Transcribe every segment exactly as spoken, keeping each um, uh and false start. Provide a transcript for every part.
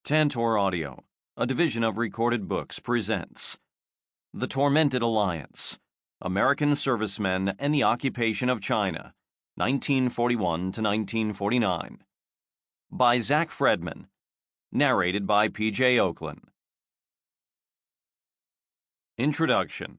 Tantor Audio, a division of Recorded Books, presents The Tormented Alliance, American Servicemen and the Occupation of China, nineteen forty-one to nineteen forty-nine, by Zach Fredman, narrated by P J Oakland. Introduction.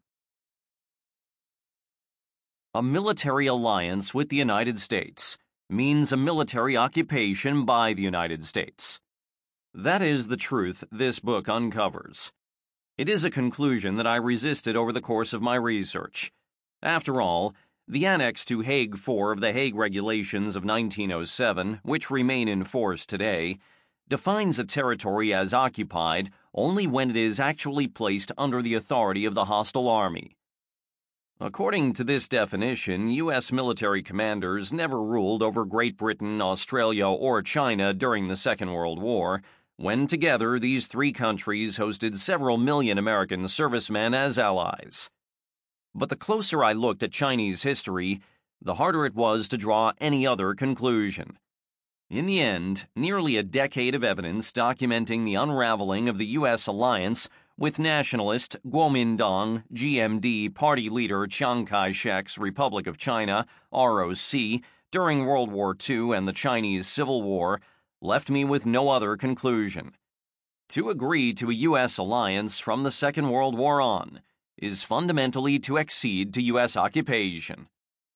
A military alliance with the United States means a military occupation by the United States. That is the truth this book uncovers. It is a conclusion that I resisted over the course of my research. After all, the Annex to Hague four of the Hague Regulations of nineteen oh seven, which remain in force today, defines a territory as occupied only when it is actually placed under the authority of the hostile army. According to this definition, U S military commanders never ruled over Great Britain, Australia, or China during the Second World War, when together these three countries hosted several million American servicemen as allies. But the closer I looked at Chinese history, the harder it was to draw any other conclusion. In the end, nearly a decade of evidence documenting the unraveling of the U S alliance with nationalist Kuomintang G M D party leader Chiang Kai-shek's Republic of China, R O C, during World War Two and the Chinese Civil War left me with no other conclusion. To agree to a U S alliance from the Second World War on is fundamentally to accede to U S occupation.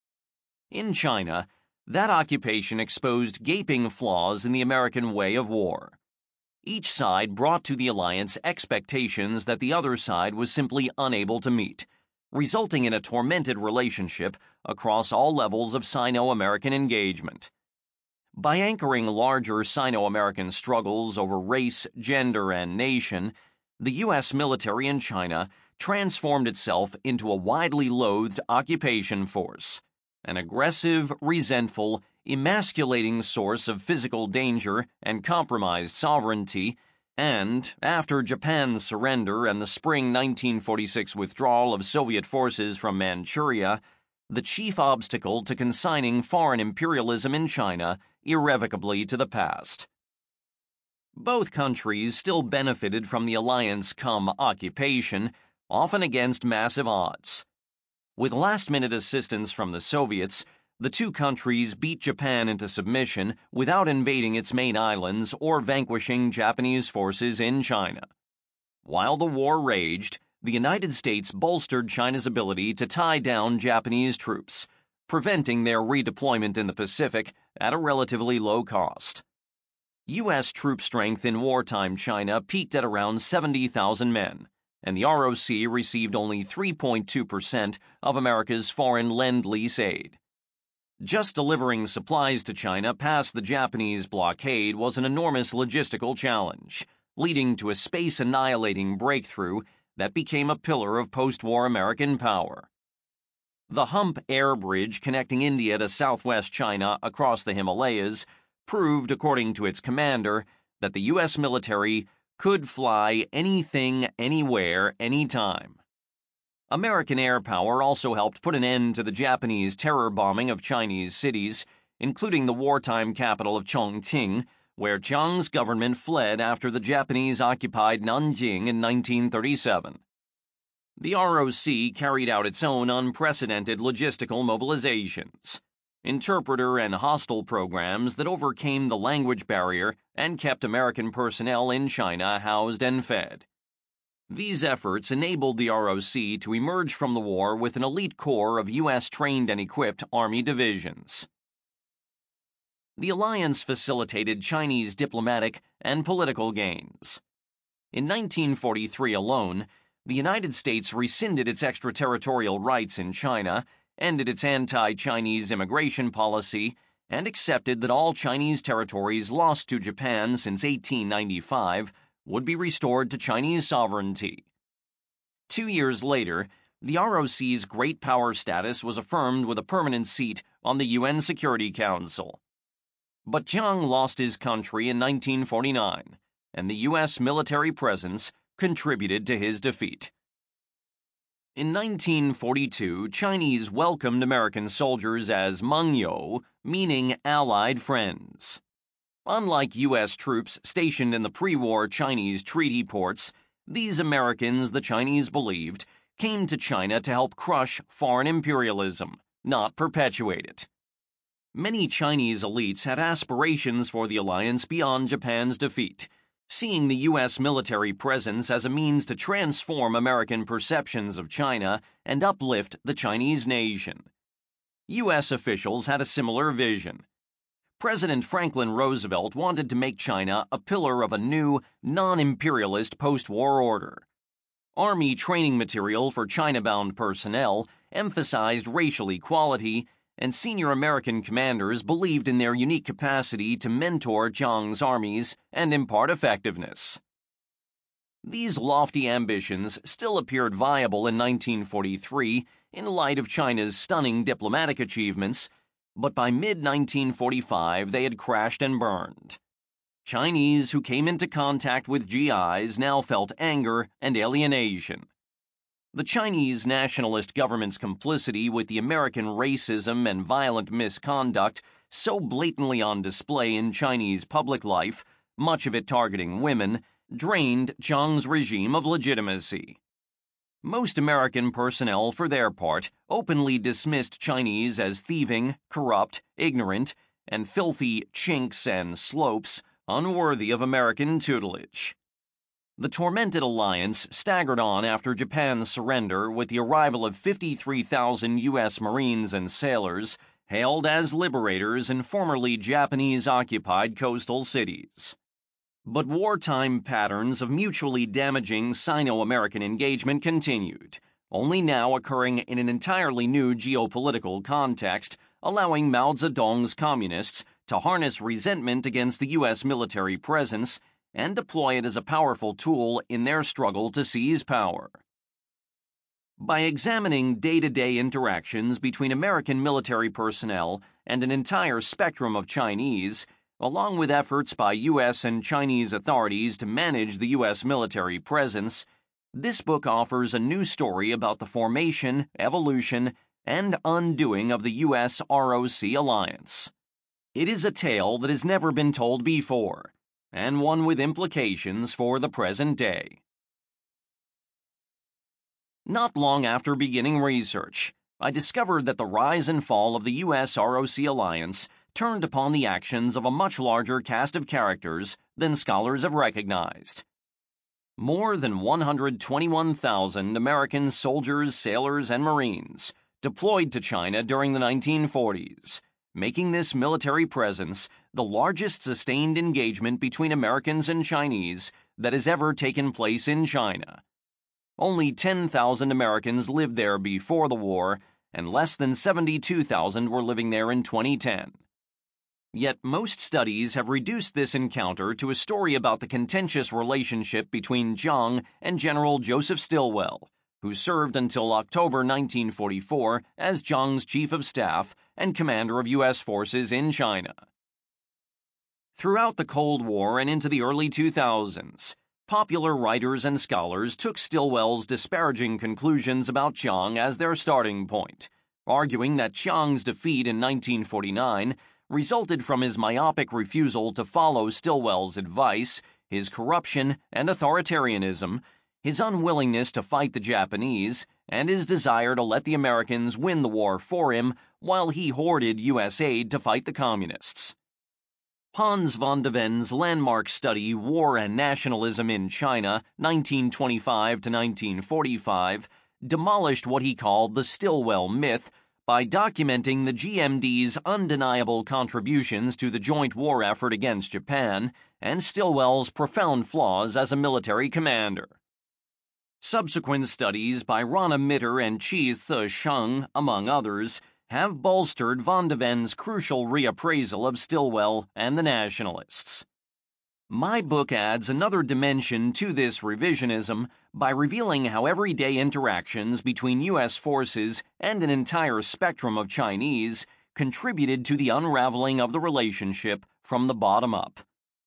In China, that occupation exposed gaping flaws in the American way of war. Each side brought to the alliance expectations that the other side was simply unable to meet, resulting in a tormented relationship across all levels of Sino-American engagement. By anchoring larger Sino-American struggles over race, gender, and nation, the U S military in China transformed itself into a widely loathed occupation force, an aggressive, resentful, emasculating source of physical danger and compromised sovereignty, and, after Japan's surrender and the spring nineteen forty-six withdrawal of Soviet forces from Manchuria, the chief obstacle to consigning foreign imperialism in China irrevocably to the past. Both countries still benefited from the alliance cum occupation, often against massive odds. With last-minute assistance from the Soviets, the two countries beat Japan into submission without invading its main islands or vanquishing Japanese forces in China. While the war raged, the United States bolstered China's ability to tie down Japanese troops, preventing their redeployment in the Pacific at a relatively low cost. U S troop strength in wartime China peaked at around seventy thousand men, and the R O C received only three point two percent of America's foreign lend-lease aid. Just delivering supplies to China past the Japanese blockade was an enormous logistical challenge, leading to a space-annihilating breakthrough that became a pillar of post-war American power. The Hump Air Bridge connecting India to southwest China across the Himalayas proved, according to its commander, that the U S military could fly anything, anywhere, anytime. American air power also helped put an end to the Japanese terror bombing of Chinese cities, including the wartime capital of Chongqing, where Chiang's government fled after the Japanese occupied Nanjing in nineteen thirty-seven. The R O C carried out its own unprecedented logistical mobilizations, interpreter and hostel programs that overcame the language barrier and kept American personnel in China housed and fed. These efforts enabled the R O C to emerge from the war with an elite corps of U S trained and equipped Army divisions. The alliance facilitated Chinese diplomatic and political gains. In nineteen forty-three alone, the United States rescinded its extraterritorial rights in China, ended its anti-Chinese immigration policy, and accepted that all Chinese territories lost to Japan since eighteen ninety-five would be restored to Chinese sovereignty. Two years later, the R O C's great power status was affirmed with a permanent seat on the U N Security Council. But Chiang lost his country in nineteen forty-nine, and the U S military presence contributed to his defeat. In nineteen forty-two, Chinese welcomed American soldiers as Mengyou, meaning Allied friends. Unlike U S troops stationed in the pre-war Chinese treaty ports, these Americans, the Chinese believed, came to China to help crush foreign imperialism, not perpetuate it. Many Chinese elites had aspirations for the alliance beyond Japan's defeat, seeing the U S military presence as a means to transform American perceptions of China and uplift the Chinese nation. U S officials had a similar vision. President Franklin Roosevelt wanted to make China a pillar of a new, non-imperialist post-war order. Army training material for China-bound personnel emphasized racial equality, and senior American commanders believed in their unique capacity to mentor Chiang's armies and impart effectiveness. These lofty ambitions still appeared viable in nineteen forty-three in light of China's stunning diplomatic achievements, but by mid nineteen forty-five they had crashed and burned. Chinese who came into contact with G Is now felt anger and alienation. The Chinese nationalist government's complicity with the American racism and violent misconduct, so blatantly on display in Chinese public life, much of it targeting women, drained Chiang's regime of legitimacy. Most American personnel, for their part, openly dismissed Chinese as thieving, corrupt, ignorant, and filthy chinks and slopes unworthy of American tutelage. The tormented alliance staggered on after Japan's surrender with the arrival of fifty-three thousand U S Marines and sailors, hailed as liberators in formerly Japanese-occupied coastal cities. But wartime patterns of mutually damaging Sino-American engagement continued, only now occurring in an entirely new geopolitical context, allowing Mao Zedong's communists to harness resentment against the U S military presence and deploy it as a powerful tool in their struggle to seize power. By examining day-to-day interactions between American military personnel and an entire spectrum of Chinese, along with efforts by U S and Chinese authorities to manage the U S military presence, this book offers a new story about the formation, evolution, and undoing of the U S R O C alliance. It is a tale that has never been told before, and one with implications for the present day. Not long after beginning research, I discovered that the rise and fall of the U S R O C alliance turned upon the actions of a much larger cast of characters than scholars have recognized. More than one hundred twenty-one thousand American soldiers, sailors, and Marines deployed to China during the nineteen forties, making this military presence the largest sustained engagement between Americans and Chinese that has ever taken place in China. Only ten thousand Americans lived there before the war, and less than seventy-two thousand were living there in twenty ten. Yet most studies have reduced this encounter to a story about the contentious relationship between Chiang and General Joseph Stilwell, who served until October nineteen forty-four as Chiang's chief of staff and commander of U S forces in China. Throughout the Cold War and into the early two thousands, popular writers and scholars took Stilwell's disparaging conclusions about Chiang as their starting point, arguing that Chiang's defeat in nineteen forty-nine resulted from his myopic refusal to follow Stilwell's advice, his corruption and authoritarianism, his unwillingness to fight the Japanese, and his desire to let the Americans win the war for him while he hoarded U S aid to fight the Communists. Hans von de Ven's landmark study War and Nationalism in China, nineteen twenty-five to nineteen forty-five, demolished what he called the Stilwell myth by documenting the G M D's undeniable contributions to the joint war effort against Japan and Stilwell's profound flaws as a military commander. Subsequent studies by Rana Mitter and Qi Zesheng, among others, have bolstered von de Ven's crucial reappraisal of Stilwell and the nationalists. My book adds another dimension to this revisionism by revealing how everyday interactions between U S forces and an entire spectrum of Chinese contributed to the unraveling of the relationship from the bottom up.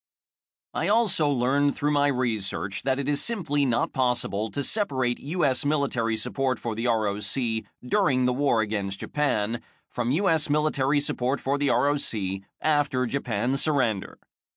I also learned through my research that it is simply not possible to separate U S military support for the R O C during the war against Japan from U S military support for the R O C after Japan's surrender.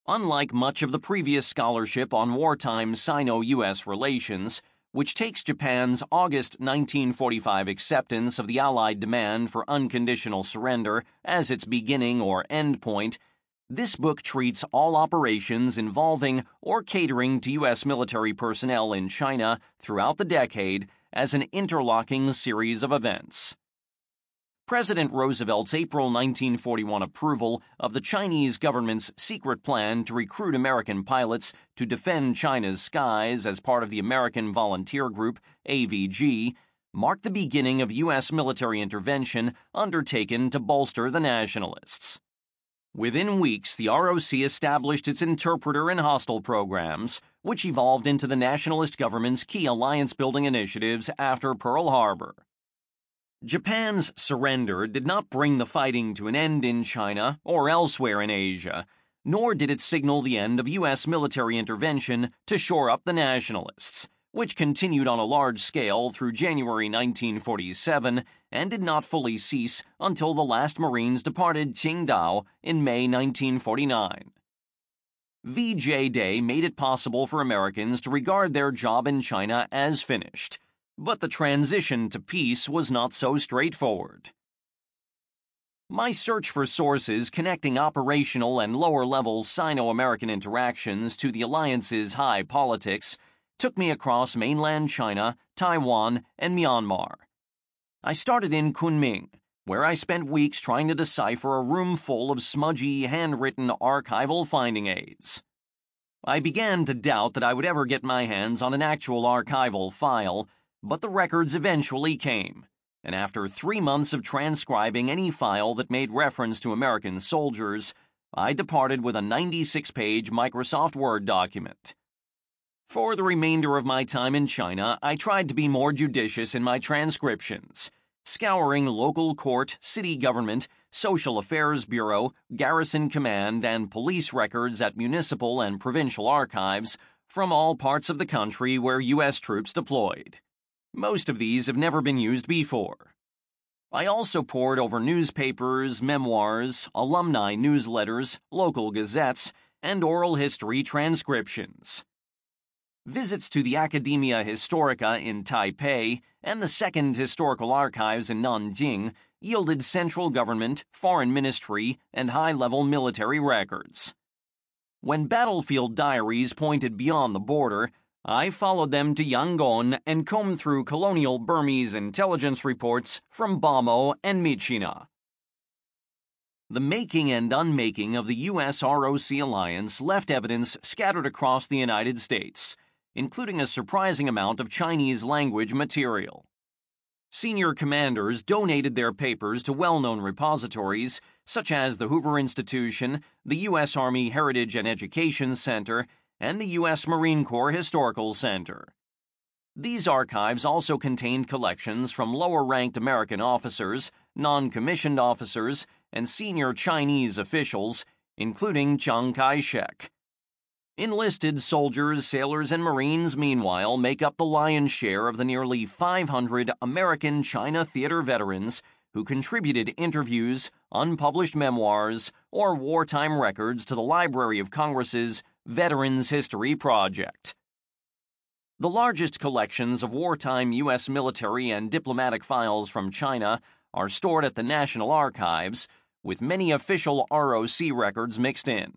Unlike much of the previous scholarship on wartime Sino-U S relations, which takes Japan's August nineteen forty-five acceptance of the Allied demand for unconditional surrender as its beginning or end point, this book treats all operations involving or catering to U S military personnel in China throughout the decade as an interlocking series of events. President Roosevelt's April nineteen forty-one approval of the Chinese government's secret plan to recruit American pilots to defend China's skies as part of the American Volunteer Group, A V G, marked the beginning of U S military intervention undertaken to bolster the nationalists. Within weeks, the R O C established its interpreter and hostel programs, which evolved into the nationalist government's key alliance-building initiatives after Pearl Harbor. Japan's surrender did not bring the fighting to an end in China or elsewhere in Asia, nor did it signal the end of U S military intervention to shore up the nationalists, which continued on a large scale through January nineteen forty-seven and did not fully cease until the last Marines departed Qingdao in May nineteen forty-nine. V J Day made it possible for Americans to regard their job in China as finished, but the transition to peace was not so straightforward. My search for sources connecting operational and lower-level Sino-American interactions to the alliance's high politics took me across mainland China, Taiwan, and Myanmar. I started in Kunming, where I spent weeks trying to decipher a room full of smudgy, handwritten archival finding aids. I began to doubt that I would ever get my hands on an actual archival file, but the records eventually came, and after three months of transcribing any file that made reference to American soldiers, I departed with a ninety-six page Microsoft Word document. For the remainder of my time in China, I tried to be more judicious in my transcriptions, scouring local court, city government, social affairs bureau, garrison command, and police records at municipal and provincial archives from all parts of the country where U S troops deployed. Most of these have never been used before. I also pored over newspapers, memoirs, alumni newsletters, local gazettes, and oral history transcriptions. Visits to the Academia Historica in Taipei and the Second Historical Archives in Nanjing yielded central government, foreign ministry, and high-level military records. When battlefield diaries pointed beyond the border, I followed them to Yangon and combed through colonial Burmese intelligence reports from Bamo and Myitkyina. The making and unmaking of the U S R O C alliance left evidence scattered across the United States, including a surprising amount of Chinese language material. Senior commanders donated their papers to well-known repositories such as the Hoover Institution, the U S Army Heritage and Education Center, and the U S Marine Corps Historical Center. These archives also contained collections from lower-ranked American officers, non-commissioned officers, and senior Chinese officials, including Chiang Kai-shek. Enlisted soldiers, sailors, and Marines, meanwhile, make up the lion's share of the nearly five hundred American China theater veterans who contributed interviews, unpublished memoirs, or wartime records to the Library of Congress's Veterans History Project. The largest collections of wartime U S military and diplomatic files from China are stored at the National Archives, with many official R O C records mixed in.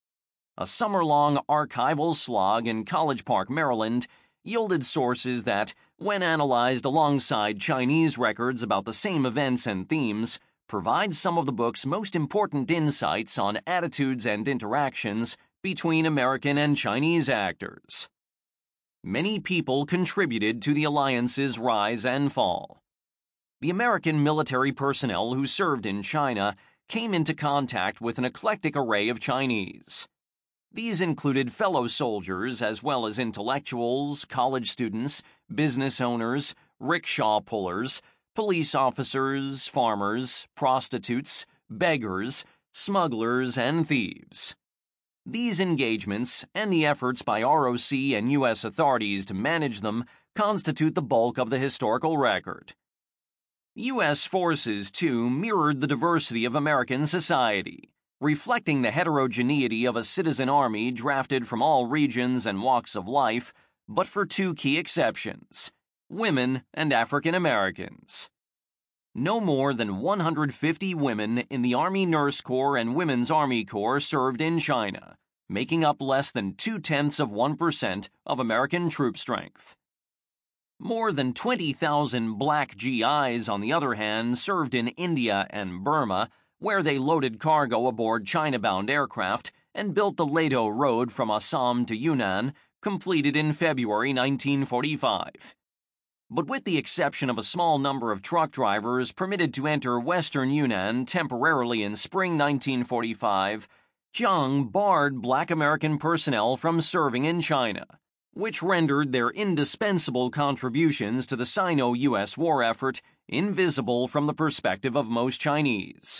A summer-long archival slog in College Park, Maryland, yielded sources that, when analyzed alongside Chinese records about the same events and themes, provide some of the book's most important insights on attitudes and interactions between American and Chinese actors. Many people contributed to the alliance's rise and fall. The American military personnel who served in China came into contact with an eclectic array of Chinese. These included fellow soldiers as well as intellectuals, college students, business owners, rickshaw pullers, police officers, farmers, prostitutes, beggars, smugglers, and thieves. These engagements, and the efforts by R O C and U S authorities to manage them, constitute the bulk of the historical record. U S forces, too, mirrored the diversity of American society, reflecting the heterogeneity of a citizen army drafted from all regions and walks of life, but for two key exceptions: women and African Americans. No more than one hundred fifty women in the Army Nurse Corps and Women's Army Corps served in China, making up less than two-tenths of one percent of American troop strength. More than twenty thousand black G Is, on the other hand, served in India and Burma, where they loaded cargo aboard China-bound aircraft and built the Ledo Road from Assam to Yunnan, completed in February nineteen forty-five. But with the exception of a small number of truck drivers permitted to enter western Yunnan temporarily in spring nineteen forty-five, Chiang barred black American personnel from serving in China, which rendered their indispensable contributions to the Sino-U S war effort invisible from the perspective of most Chinese.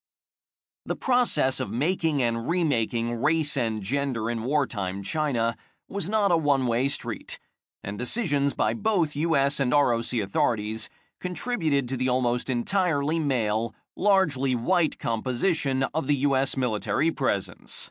The process of making and remaking race and gender in wartime China was not a one-way street, and decisions by both U S and R O C authorities contributed to the almost entirely male, largely white composition of the U S military presence.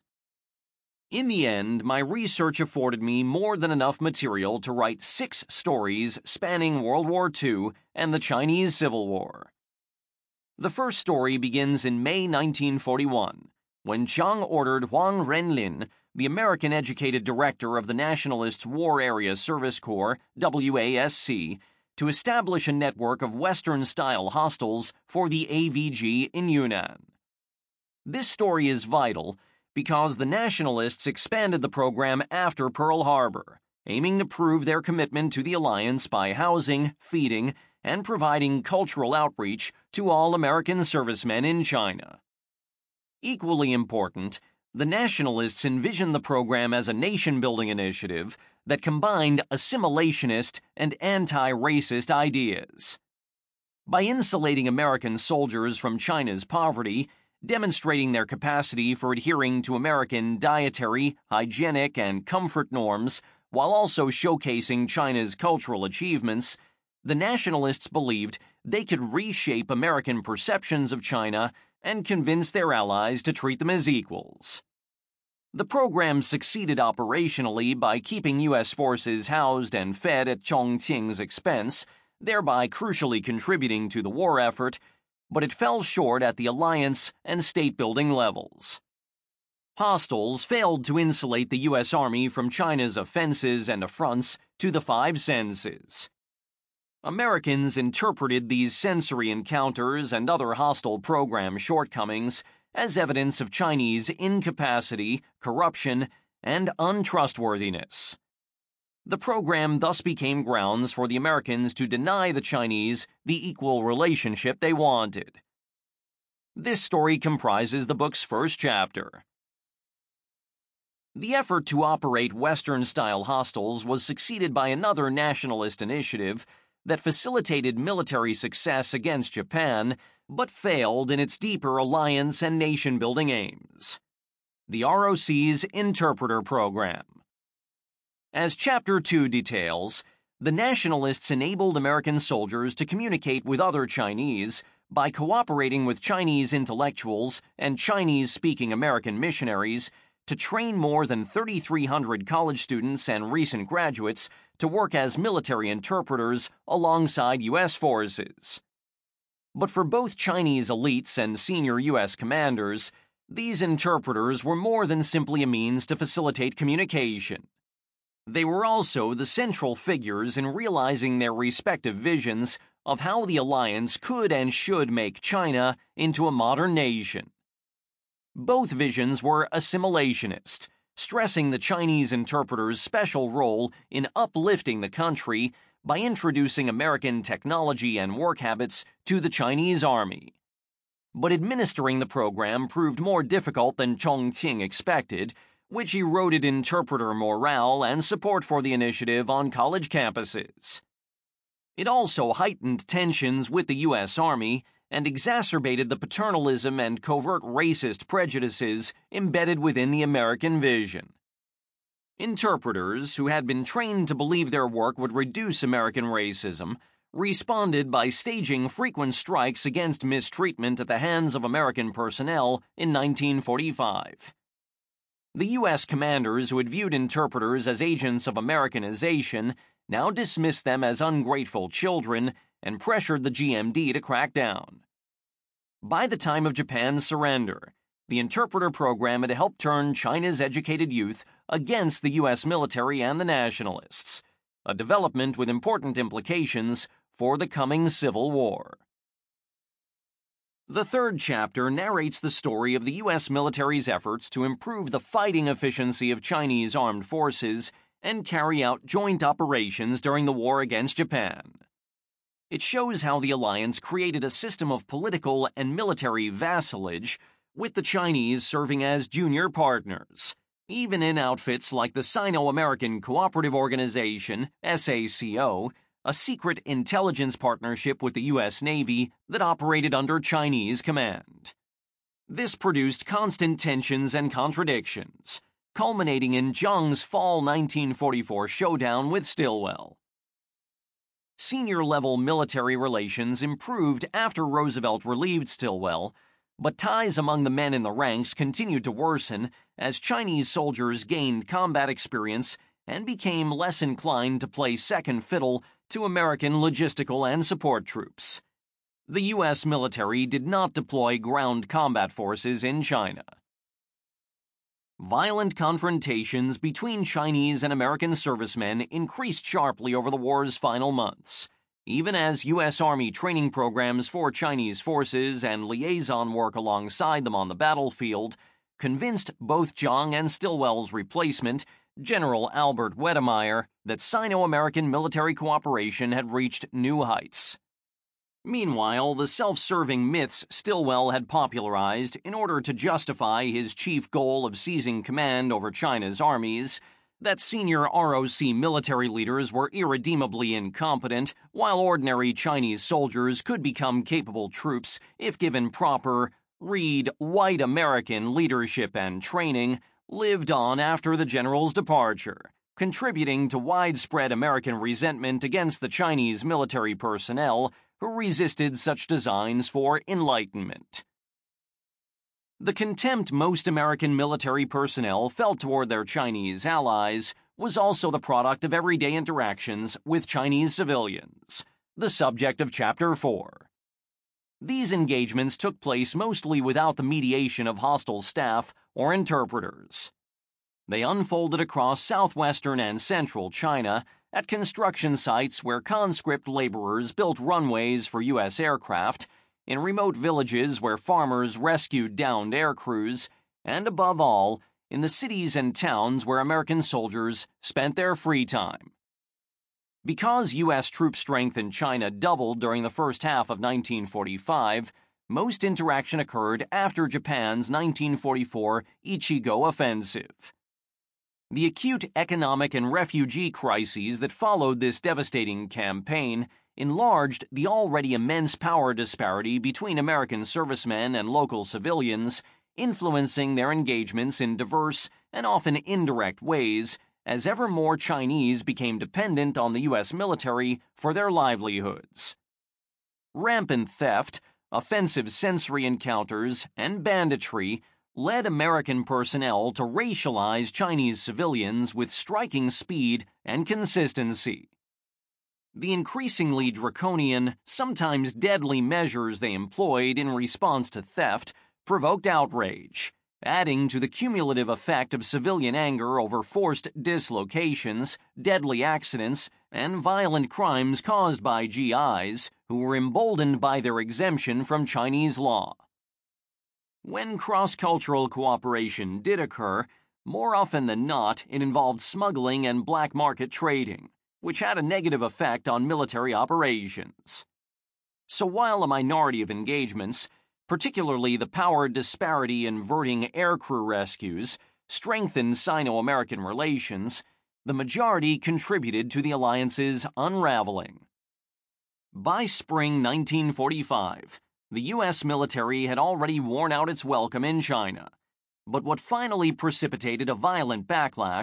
In the end, my research afforded me more than enough material to write six stories spanning World War Two and the Chinese Civil War. The first story begins in May nineteen forty-one, when Chiang ordered Huang Renlin, the American-educated director of the Nationalists' War Area Service Corps, W A S C, to establish a network of Western-style hostels for the A V G in Yunnan. This story is vital because the Nationalists expanded the program after Pearl Harbor, aiming to prove their commitment to the alliance by housing, feeding, and providing cultural outreach to all American servicemen in China. Equally important, the Nationalists envisioned the program as a nation-building initiative that combined assimilationist and anti-racist ideas. By insulating American soldiers from China's poverty, demonstrating their capacity for adhering to American dietary, hygienic, and comfort norms, while also showcasing China's cultural achievements, the Nationalists believed they could reshape American perceptions of China and convince their allies to treat them as equals. The program succeeded operationally by keeping U S forces housed and fed at Chongqing's expense, thereby crucially contributing to the war effort, but it fell short at the alliance and state-building levels. Hostels failed to insulate the U S Army from China's offenses and affronts to the five senses. Americans interpreted these sensory encounters and other hostile program shortcomings as evidence of Chinese incapacity, corruption, and untrustworthiness. The program thus became grounds for the Americans to deny the Chinese the equal relationship they wanted. This story comprises the book's first chapter. The effort to operate Western-style hostels was succeeded by another nationalist initiative that facilitated military success against Japan, but failed in its deeper alliance and nation-building aims: the R O C's Interpreter Program. As Chapter two details, the Nationalists enabled American soldiers to communicate with other Chinese by cooperating with Chinese intellectuals and Chinese-speaking American missionaries to train more than thirty-three hundred college students and recent graduates to work as military interpreters alongside U S forces. But for both Chinese elites and senior U S commanders, these interpreters were more than simply a means to facilitate communication. They were also the central figures in realizing their respective visions of how the alliance could and should make China into a modern nation. Both visions were assimilationist, stressing the Chinese interpreter's special role in uplifting the country by introducing American technology and work habits to the Chinese army. But administering the program proved more difficult than Chongqing expected, which eroded interpreter morale and support for the initiative on college campuses. It also heightened tensions with the U S Army and exacerbated the paternalism and covert racist prejudices embedded within the American vision. Interpreters, who had been trained to believe their work would reduce American racism, responded by staging frequent strikes against mistreatment at the hands of American personnel in nineteen forty-five. The U S commanders who had viewed interpreters as agents of Americanization now dismissed them as ungrateful children and pressured the G M D to crack down. By the time of Japan's surrender, the interpreter program had helped turn China's educated youth against the U S military and the nationalists, a development with important implications for the coming Civil War. The third chapter narrates the story of the U S military's efforts to improve the fighting efficiency of Chinese armed forces and carry out joint operations during the war against Japan. It shows how the alliance created a system of political and military vassalage, with the Chinese serving as junior partners, even in outfits like the Sino-American Cooperative Organization, S A C O, a secret intelligence partnership with the U S Navy that operated under Chinese command. This produced constant tensions and contradictions, culminating in Chiang's fall nineteen forty-four showdown with Stilwell. Senior-level military relations improved after Roosevelt relieved Stilwell, but ties among the men in the ranks continued to worsen as Chinese soldiers gained combat experience and became less inclined to play second fiddle to American logistical and support troops. The U S military did not deploy ground combat forces in China. Violent confrontations between Chinese and American servicemen increased sharply over the war's final months, even as U S Army training programs for Chinese forces and liaison work alongside them on the battlefield convinced both Chiang and Stilwell's replacement, General Albert Wedemeyer, that Sino-American military cooperation had reached new heights. Meanwhile, the self-serving myths Stilwell had popularized in order to justify his chief goal of seizing command over China's armies, that senior R O C military leaders were irredeemably incompetent, while ordinary Chinese soldiers could become capable troops if given proper, read white American leadership and training, lived on after the general's departure, contributing to widespread American resentment against the Chinese military personnel who resisted such designs for enlightenment. The contempt most American military personnel felt toward their Chinese allies was also the product of everyday interactions with Chinese civilians, the subject of Chapter four. These engagements took place mostly without the mediation of hostile staff or interpreters. They unfolded across southwestern and central China at construction sites where conscript laborers built runways for U S aircraft, in remote villages where farmers rescued downed air crews, and above all, in the cities and towns where American soldiers spent their free time. Because U S troop strength in China doubled during the first half of nineteen forty-five, most interaction occurred after Japan's nineteen forty-four Ichigo offensive. The acute economic and refugee crises that followed this devastating campaign enlarged the already immense power disparity between American servicemen and local civilians, influencing their engagements in diverse and often indirect ways as ever more Chinese became dependent on the U S military for their livelihoods. Rampant theft, offensive sensory encounters, and banditry led American personnel to racialize Chinese civilians with striking speed and consistency. The increasingly draconian, sometimes deadly measures they employed in response to theft provoked outrage, adding to the cumulative effect of civilian anger over forced dislocations, deadly accidents, and violent crimes caused by G Is who were emboldened by their exemption from Chinese law. When cross-cultural cooperation did occur, more often than not it involved smuggling and black market trading, which had a negative effect on military operations. So while a minority of engagements, particularly the power disparity inverting aircrew rescues, strengthened Sino-American relations, the majority contributed to the alliance's unraveling. By spring nineteen forty-five, the U S military had already worn out its welcome in China, but what finally precipitated a violent backlash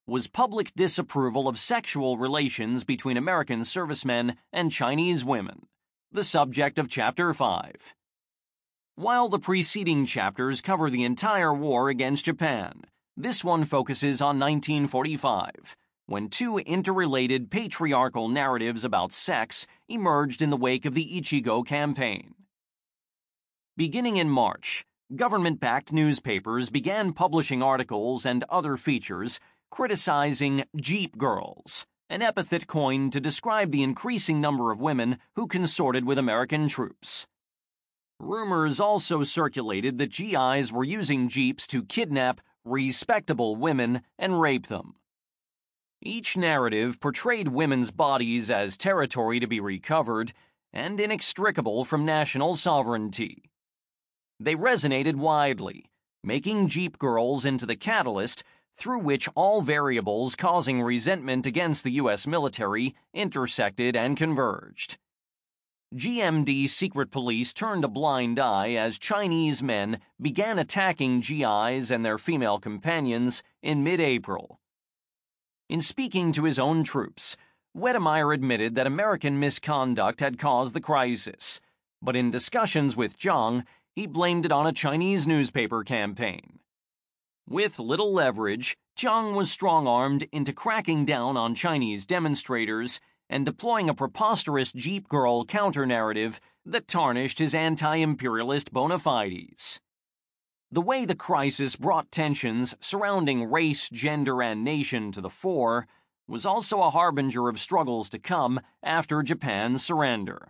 was public disapproval of sexual relations between American servicemen and Chinese women, the subject of Chapter five. While the preceding chapters cover the entire war against Japan, this one focuses on nineteen forty-five, when two interrelated patriarchal narratives about sex emerged in the wake of the Ichigo campaign. Beginning in March, government-backed newspapers began publishing articles and other features criticizing Jeep Girls, an epithet coined to describe the increasing number of women who consorted with American troops. Rumors also circulated that G Is were using Jeeps to kidnap respectable women and rape them. Each narrative portrayed women's bodies as territory to be recovered and inextricable from national sovereignty. They resonated widely, making Jeep Girls into the catalyst through which all variables causing resentment against the U S military intersected and converged. G M D secret police turned a blind eye as Chinese men began attacking G Is and their female companions in mid-April. In speaking to his own troops, Wedemeyer admitted that American misconduct had caused the crisis, but in discussions with Zhang, he blamed it on a Chinese newspaper campaign. With little leverage, Zhang was strong-armed into cracking down on Chinese demonstrators and deploying a preposterous Jeep Girl counter-narrative that tarnished his anti-imperialist bona fides. The way the crisis brought tensions surrounding race, gender, and nation to the fore was also a harbinger of struggles to come after Japan's surrender.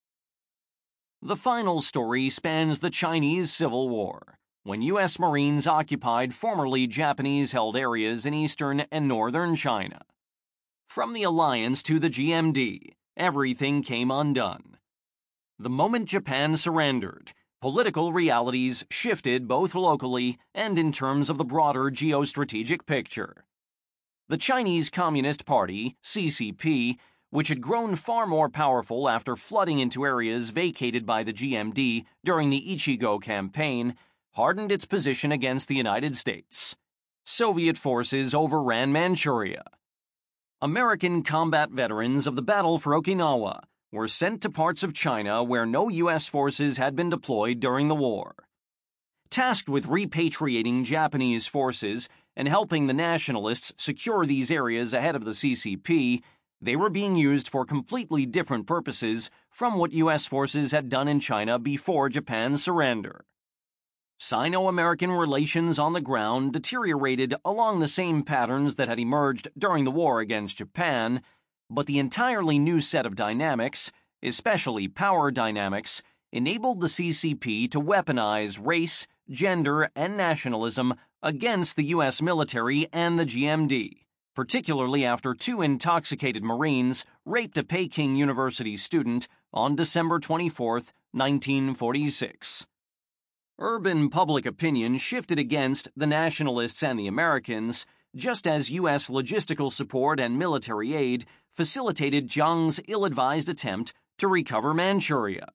The final story spans the Chinese Civil War, when U S Marines occupied formerly Japanese-held areas in eastern and northern China. From the alliance to the G M D, everything came undone. The moment Japan surrendered, political realities shifted both locally and in terms of the broader geostrategic picture. The Chinese Communist Party, C C P, which had grown far more powerful after flooding into areas vacated by the G M D during the Ichigo campaign, hardened its position against the United States. Soviet forces overran Manchuria. American combat veterans of the battle for Okinawa were sent to parts of China where no U S forces had been deployed during the war. Tasked with repatriating Japanese forces and helping the nationalists secure these areas ahead of the C C P, they were being used for completely different purposes from what U S forces had done in China before Japan's surrender. Sino-American relations on the ground deteriorated along the same patterns that had emerged during the war against Japan, but the entirely new set of dynamics, especially power dynamics, enabled the C C P to weaponize race, gender, and nationalism against the U S military and the G M D, particularly after two intoxicated Marines raped a Peking University student on December twenty-fourth, nineteen forty-six. Urban public opinion shifted against the nationalists and the Americans, just as U S logistical support and military aid facilitated Zhang's ill-advised attempt to recover Manchuria.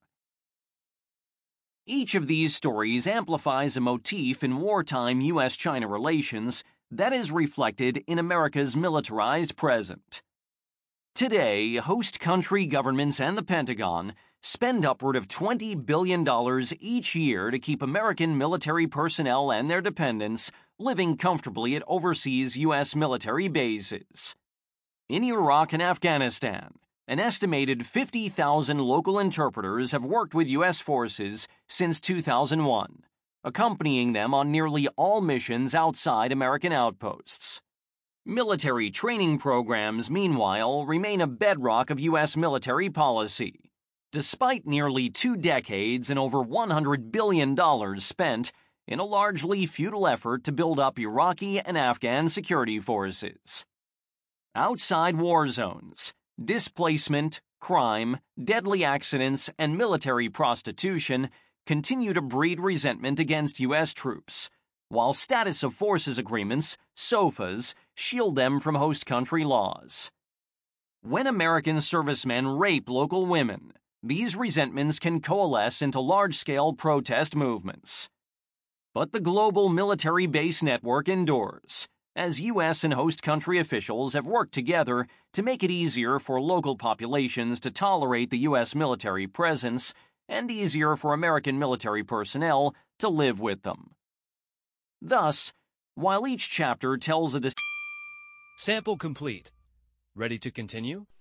Each of these stories amplifies a motif in wartime U S China relations that is reflected in America's militarized present. Today, host country governments and the Pentagon spend upward of twenty billion dollars each year to keep American military personnel and their dependents living comfortably at overseas U S military bases. In Iraq and Afghanistan, an estimated fifty thousand local interpreters have worked with U S forces since two thousand one, accompanying them on nearly all missions outside American outposts. Military training programs, meanwhile, remain a bedrock of U S military policy. Despite nearly two decades and over one hundred billion dollars spent in a largely futile effort to build up Iraqi and Afghan security forces. Outside war zones, displacement, crime, deadly accidents, and military prostitution continue to breed resentment against U S troops, while status of forces agreements, SOFAs, shield them from host country laws. When American servicemen rape local women, these resentments can coalesce into large-scale protest movements. But the global military base network endures, as U S and host country officials have worked together to make it easier for local populations to tolerate the U S military presence and easier for American military personnel to live with them. Thus, while each chapter tells a dis- Sample complete. Ready to continue?